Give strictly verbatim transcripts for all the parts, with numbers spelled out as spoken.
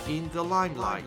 in the limelight.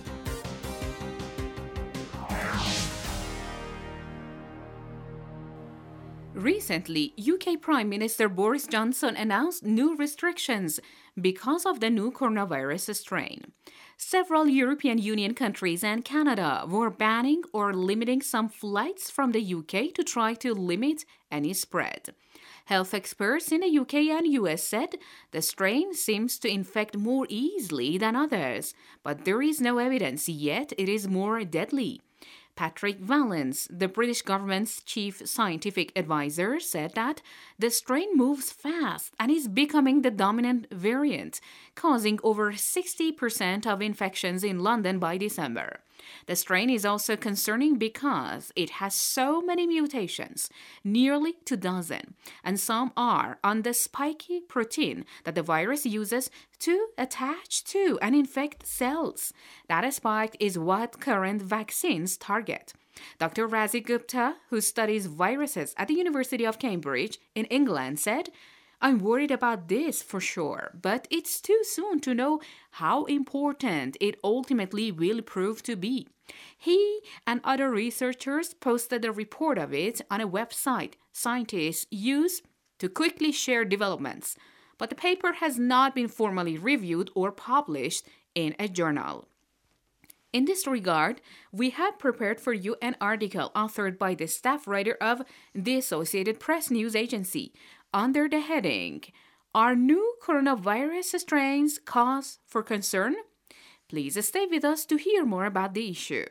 Recently, U K Prime Minister Boris Johnson announced new restrictions because of the new coronavirus strain. Several European Union countries and Canada were banning or limiting some flights from the U K to try to limit any spread. Health experts in the U K and U S said the strain seems to infect more easily than others, but there is no evidence yet it is more deadly. Patrick Vallance, the British government's chief scientific advisor, said that the strain moves fast and is becoming the dominant variant, causing over sixty percent of infections in London by December. The strain is also concerning because it has so many mutations, nearly two dozen, and some are on the spiky protein that the virus uses to attach to and infect cells. That spike is what current vaccines target. Doctor Razi Gupta, who studies viruses at the University of Cambridge in England, said, "I'm worried about this for sure, but it's too soon to know how important it ultimately will prove to be." He and other researchers posted a report of it on a website scientists use to quickly share developments, but the paper has not been formally reviewed or published in a journal. In this regard, we have prepared for you an article authored by the staff writer of the Associated Press news agency under the heading, "Are New Coronavirus Strains Cause for Concern?" Please stay with us to hear more about the issue.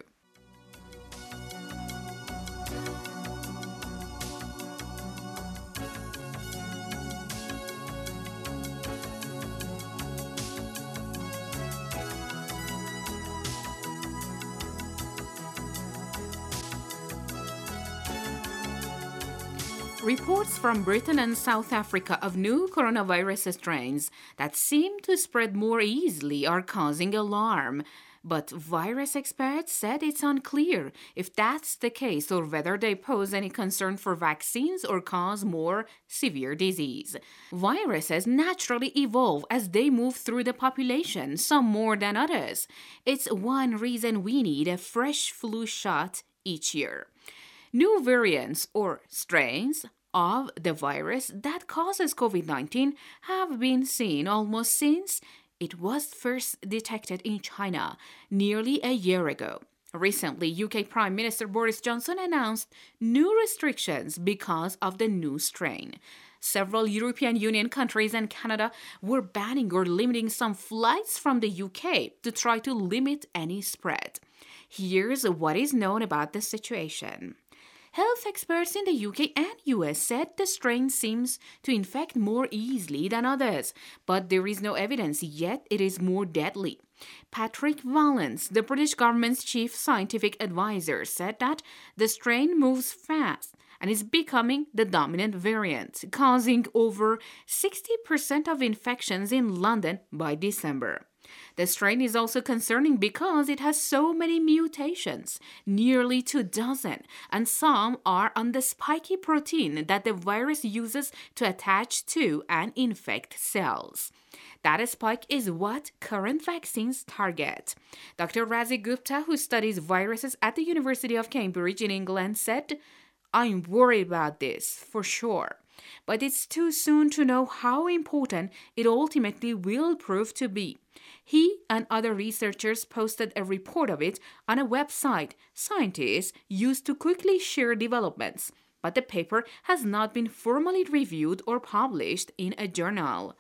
Reports from Britain and South Africa of new coronavirus strains that seem to spread more easily are causing alarm. But virus experts said it's unclear if that's the case or whether they pose any concern for vaccines or cause more severe disease. Viruses naturally evolve as they move through the population, some more than others. It's one reason we need a fresh flu shot each year. New variants or strains of the virus that causes COVID nineteen have been seen almost since it was first detected in China nearly a year ago. Recently, U K Prime Minister Boris Johnson announced new restrictions because of the new strain. Several European Union countries and Canada were banning or limiting some flights from the U K to try to limit any spread. Here's what is known about the situation. Health experts in the U K and U S said the strain seems to infect more easily than others, but there is no evidence yet it is more deadly. Patrick Vallance, the British government's chief scientific advisor, said that the strain moves fast and is becoming the dominant variant, causing over sixty percent of infections in London by December. The strain is also concerning because it has so many mutations, nearly two dozen, and some are on the spiky protein that the virus uses to attach to and infect cells. That spike is what current vaccines target. Doctor Razi Gupta, who studies viruses at the University of Cambridge in England, said, "I'm worried about this, for sure. But it's too soon to know how important it ultimately will prove to be." He and other researchers posted a report of it on a website scientists use to quickly share developments, but the paper has not been formally reviewed or published in a journal.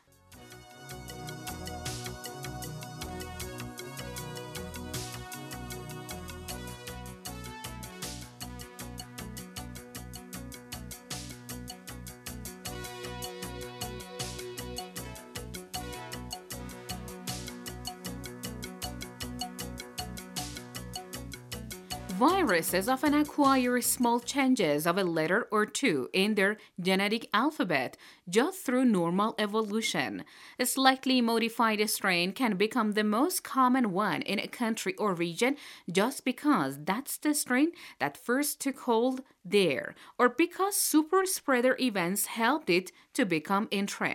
Viruses often acquire small changes of a letter or two in their genetic alphabet just through normal evolution. A slightly modified strain can become the most common one in a country or region just because that's the strain that first took hold there, or because super spreader events helped it to become entrenched.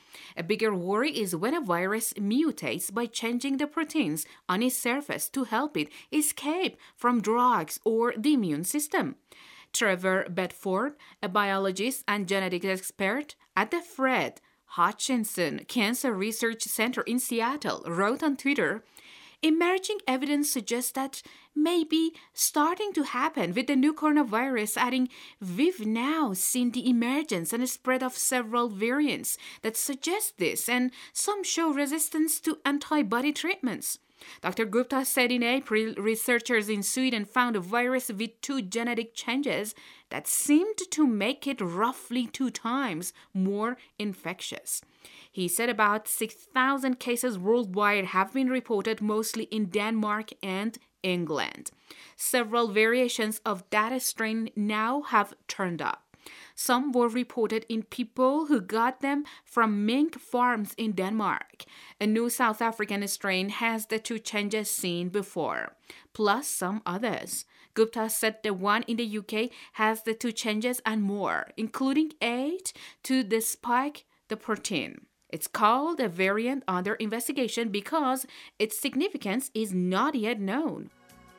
A bigger worry is when a virus mutates by changing the proteins on its surface to help it escape from drugs or the immune system. Trevor Bedford, a biologist and genetics expert at the Fred Hutchinson Cancer Research Center in Seattle, wrote on Twitter, "Emerging evidence suggests that may be starting to happen with the new coronavirus, adding, we've now seen the emergence and spread of several variants that suggest this, and some show resistance to antibody treatments." Doctor Gupta said in April, researchers in Sweden found a virus with two genetic changes that seemed to make it roughly two times more infectious. He said about six thousand cases worldwide have been reported, mostly in Denmark and England. Several variations of that strain now have turned up. Some were reported in people who got them from mink farms in Denmark. A new South African strain has the two changes seen before, plus some others. Gupta said the one in the U K has the two changes and more, including eight to the spike the protein. It's called a variant under investigation because its significance is not yet known.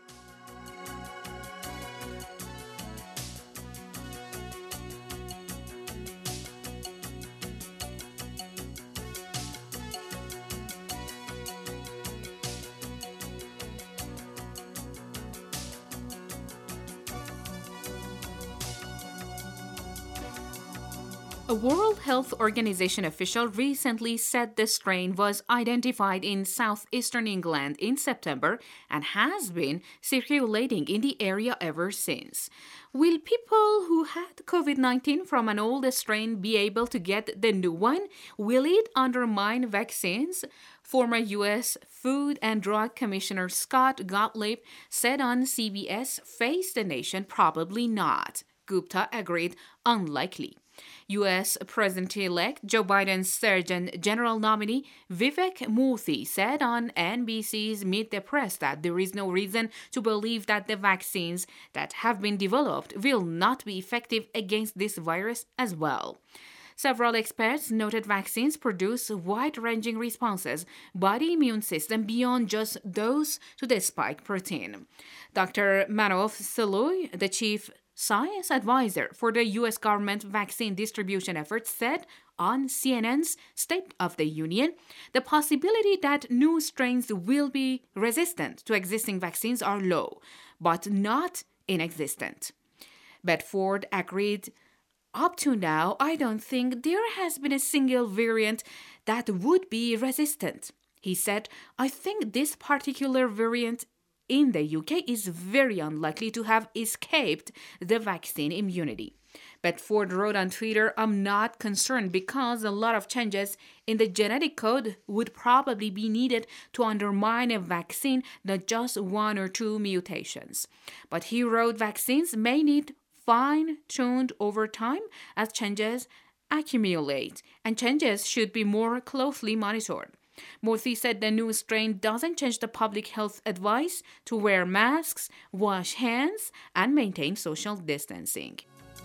A World Health Organization official recently said the strain was identified in southeastern England in September and has been circulating in the area ever since. Will people who had covid nineteen from an old strain be able to get the new one? Will it undermine vaccines? Former U S Food and Drug Commissioner Scott Gottlieb said on C B S, "Face the Nation, probably not." Gupta agreed, "Unlikely." U S President-elect Joe Biden's Surgeon General nominee Vivek Murthy said on N B C's Meet the Press that there is no reason to believe that the vaccines that have been developed will not be effective against this virus as well. Several experts noted vaccines produce wide-ranging responses by the immune system beyond just those to the spike protein. Doctor Manav Salui, the chief science advisor for the U S government vaccine distribution efforts, said on C N N's State of the Union, the possibility that new strains will be resistant to existing vaccines are low, but not inexistent. Bedford agreed, "Up to now, I don't think there has been a single variant that would be resistant." He said, "I think this particular variant in the U K is very unlikely to have escaped the vaccine immunity." Bedford wrote on Twitter, "I'm not concerned because a lot of changes in the genetic code would probably be needed to undermine a vaccine, not just one or two mutations." But he wrote, "Vaccines may need fine-tuned over time as changes accumulate, and changes should be more closely monitored." Murthy said the new strain doesn't change the public health advice to wear masks, wash hands, and maintain social distancing.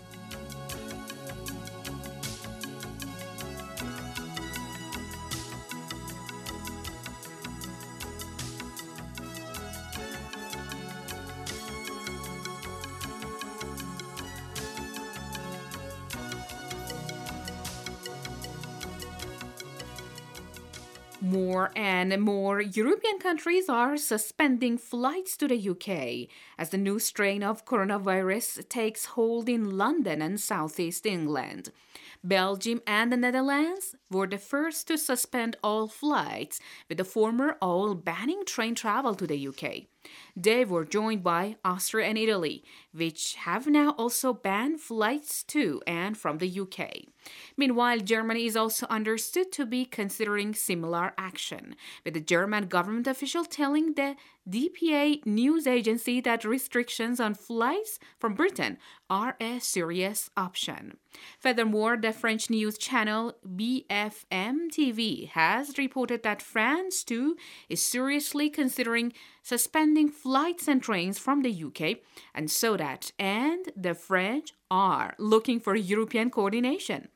More and more European countries are suspending flights to the U K as the new strain of coronavirus takes hold in London and southeast England. Belgium and the Netherlands were the first to suspend all flights, with the former all banning train travel to the U K. They were joined by Austria and Italy, which have now also banned flights to and from the U K. Meanwhile, Germany is also understood to be considering similar action, with the German government official telling the D P A news agency that restrictions on flights from Britain are a serious option. Furthermore, the French news channel B F M T V has reported that France, too, is seriously considering suspending flights and trains from the U K, and so that and the French are looking for European coordination.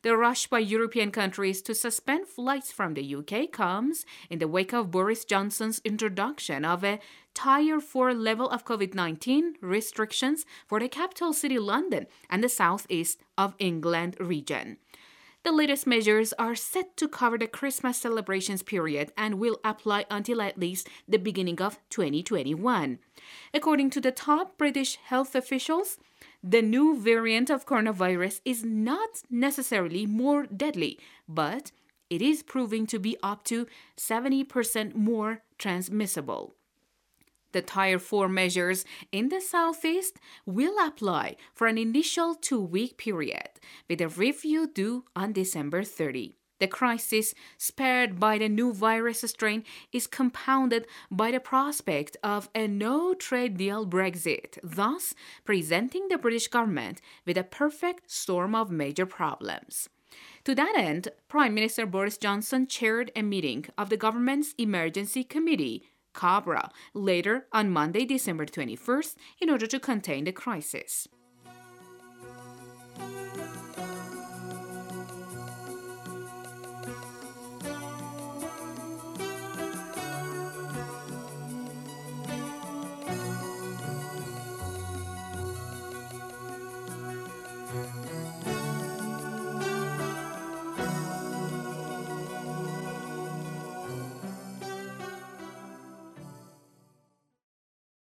The rush by European countries to suspend flights from the U K comes in the wake of Boris Johnson's introduction of a Tier four level of COVID nineteen restrictions for the capital city London and the southeast of England region. The latest measures are set to cover the Christmas celebrations period and will apply until at least the beginning of twenty twenty-one. According to the top British health officials, the new variant of coronavirus is not necessarily more deadly, but it is proving to be up to seventy percent more transmissible. The Tier four measures in the southeast will apply for an initial two-week period, with a review due on December thirtieth. The crisis spared by the new virus strain is compounded by the prospect of a no-trade deal Brexit, thus presenting the British government with a perfect storm of major problems. To that end, Prime Minister Boris Johnson chaired a meeting of the government's Emergency Committee, COBRA, later on Monday, December twenty-first, in order to contain the crisis.